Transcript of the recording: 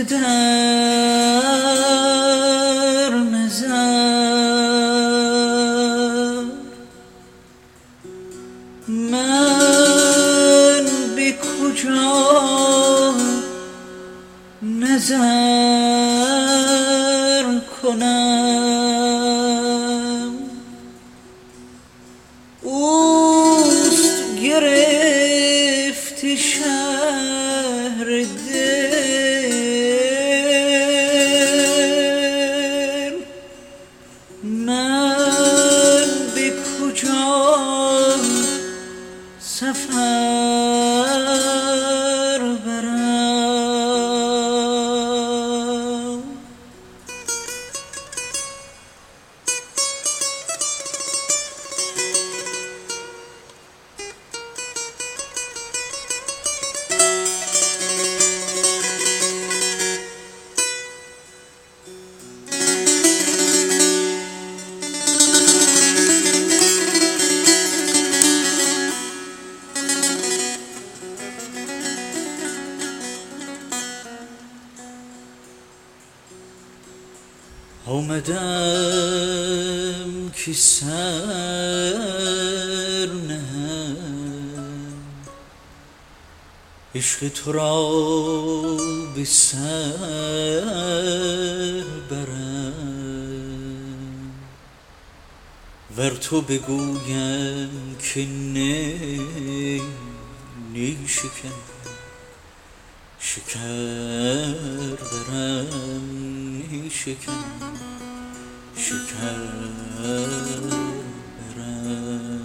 در نظر من به کجا نظر کنم اوست گرفت شهر دل من به کجا سفر برم آمدم که سر نهم عشق تو را به سر برم ور تو بگویم که نی شکن شکر برم شکر برم